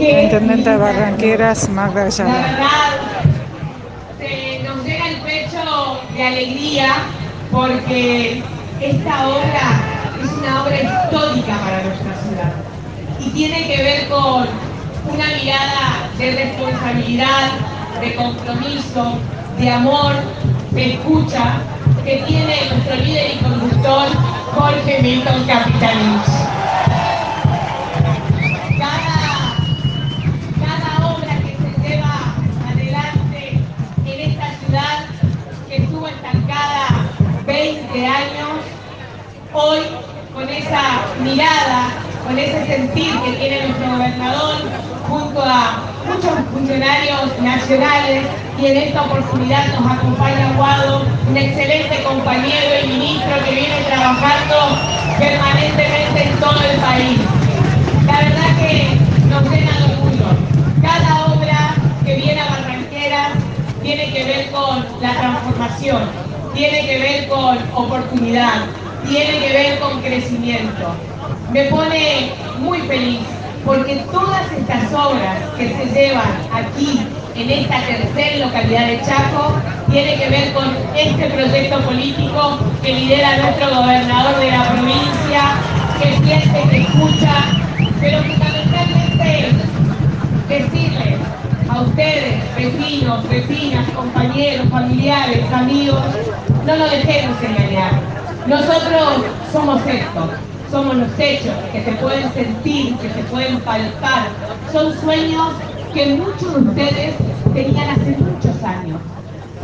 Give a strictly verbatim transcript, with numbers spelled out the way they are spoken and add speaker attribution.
Speaker 1: que
Speaker 2: Intendente de
Speaker 1: limita
Speaker 2: Barranqueras, Magda
Speaker 1: la
Speaker 2: Ayala.
Speaker 1: verdad, se nos llega el pecho de alegría porque esta obra es una obra histórica para nuestra ciudad y tiene que ver con una mirada de responsabilidad, de compromiso, de amor, de escucha que tiene nuestro líder y conductor Jorge Milton Capitanich. Cada, cada obra que se lleva adelante en esta ciudad que estuvo estancada veinte años, hoy con esa mirada, con ese sentir que tiene nuestro gobernador junto a muchos funcionarios nacionales, y en esta oportunidad nos acompaña Guado, un excelente compañero y ministro que viene trabajando permanentemente en todo el país. La verdad que nos llena de orgullo. Cada obra que viene a Barranqueras tiene que ver con la transformación, tiene que ver con oportunidad, tiene que ver con crecimiento. Me pone muy feliz porque todas estas obras que se llevan aquí en esta tercera localidad de Chaco tiene que ver con este proyecto político que lidera nuestro gobernador de la provincia, que siente, que escucha, pero fundamentalmente decirles a ustedes, vecinos, vecinas, compañeros, familiares, amigos, no nos dejemos engañar. Nosotros somos esto, somos los hechos que se pueden sentir, que se pueden palpar. Son sueños que muchos de ustedes tenían hace muchos años.